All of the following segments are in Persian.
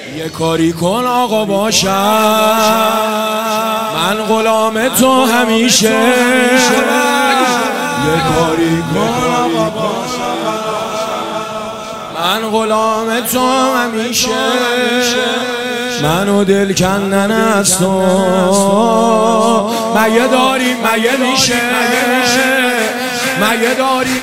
یه کاری کن آقا باشم من غلام تو همیشه. یه کاری کن آقا باشم من غلام تو همیشه. منو دل کندن از تو مگه داریم مگه میشه مگه داریم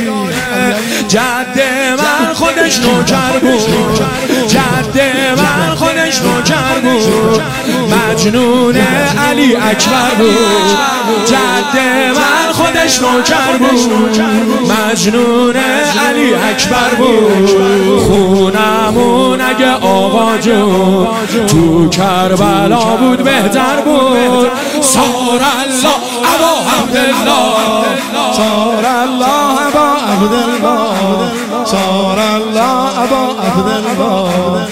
جد من خودش نوکر بود جد من خودش نوکر بود مجنون علی اکبر بود جد من خودش نوکر بود مجنون علی اکبر بود. خونمون اگه آقا جون تو کربلا بود بهتر بود. سار الله ابا عبدالله سار الله ابا عبدالله سار الله ابا عبدالله.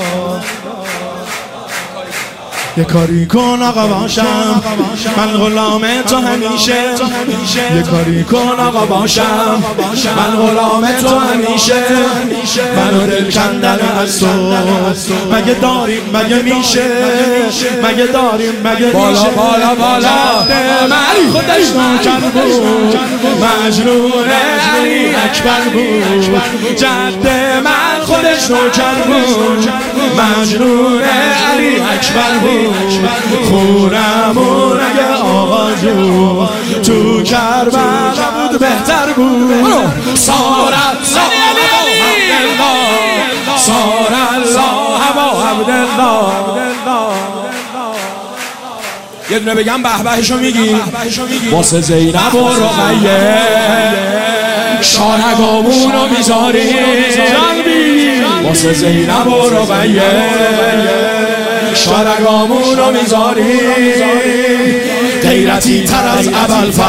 یه کاری کن آقا باشم من غلام تو همیشه. یه کاری کن آقا باشم من غلام تو همیشه. منو دل کندن از تو مگه داریم مگه میشه مگه داریم مگه میشه. بالا بالا بالا من خودش نوکر بود مجنون علی اکبر بود جد من خودش نوکر بود مجنون علی اکبر بود. خونمون اگه آقا جون تو کربلا بود بهتر بود. سار الله سار الله ابا عبدالله. یه دونه بگم به بهشو میگی واسه زینب و رقیه شارگامونو میذاری واسه زینب و رقیه شارگامونو میذاری. غیرتی تر از ابوالفضل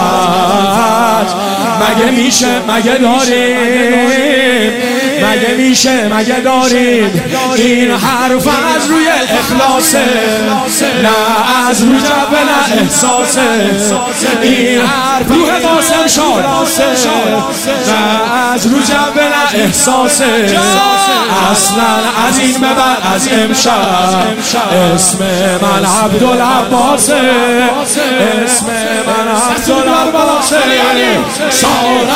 مگه میشه مگه داریم مگه میشه مگه داریم. این حرف از روی اخلاصه نه از روی جبه نه احساسه. این حرف روح قاسم شاد نه از روی جبه نه احساسه. اصلا از این ببر از امشب اسم من عبدالعباسه اسم من عبدالعباسه. سار